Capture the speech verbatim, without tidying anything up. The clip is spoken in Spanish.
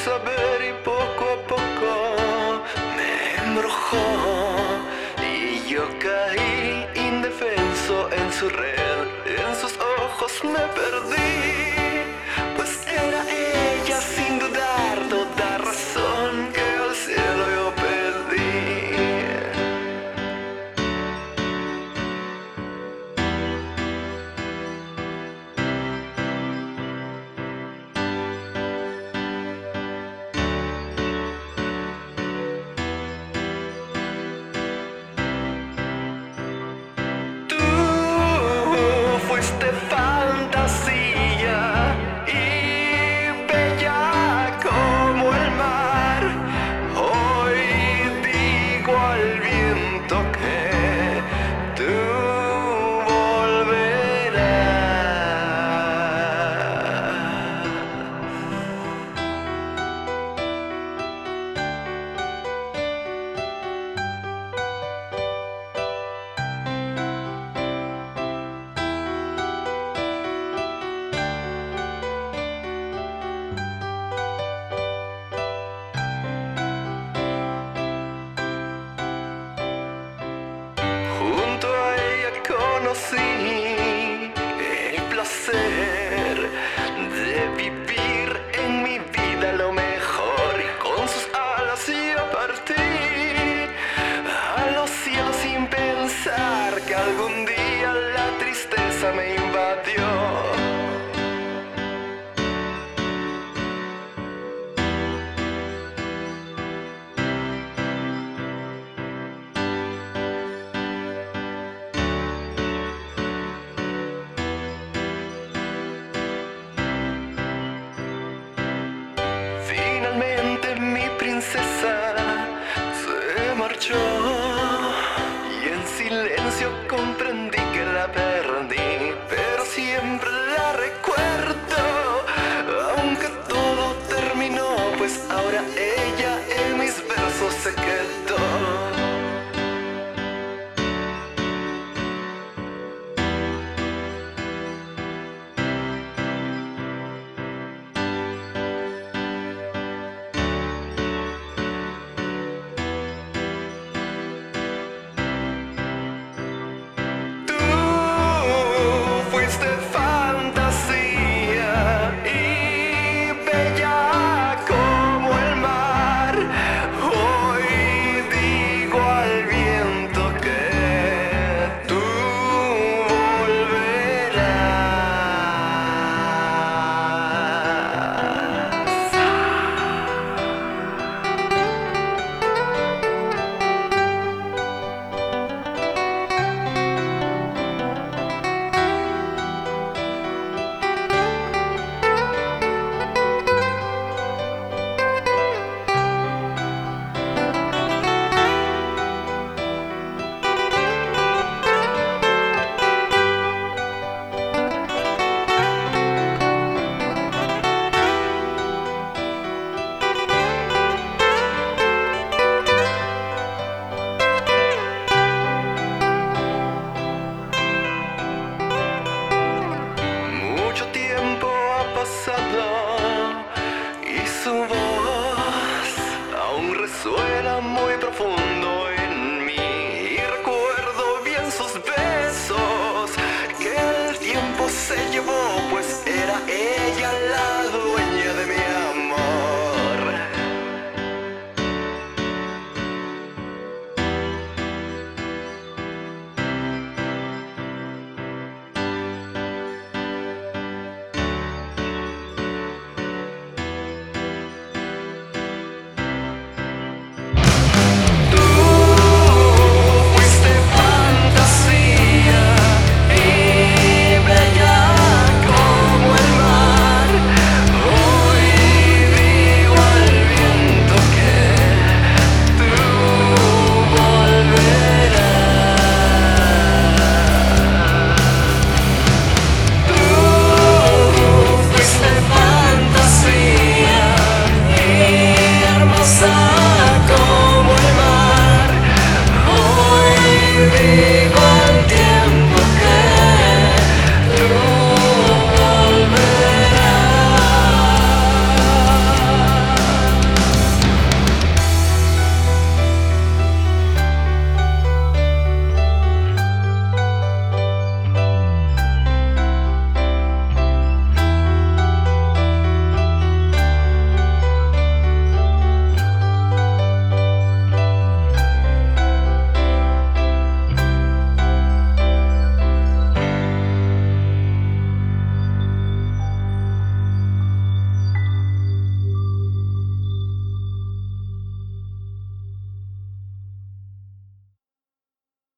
saber y poco a poco me embrujó y yo caí indefenso en su red. En sus ojos me perdí, pues era ella sin dudar toda razón que al cielo yo pedí. Fuiste fantasía y bella como el mar. Hoy digo al viento que tú junto a ella conocí el placer de vivir en mi vida lo mejor, y con sus alas yo partí a los cielos sin pensar que algún día la tristeza me invadió. Finalmente mi princesa se marchó.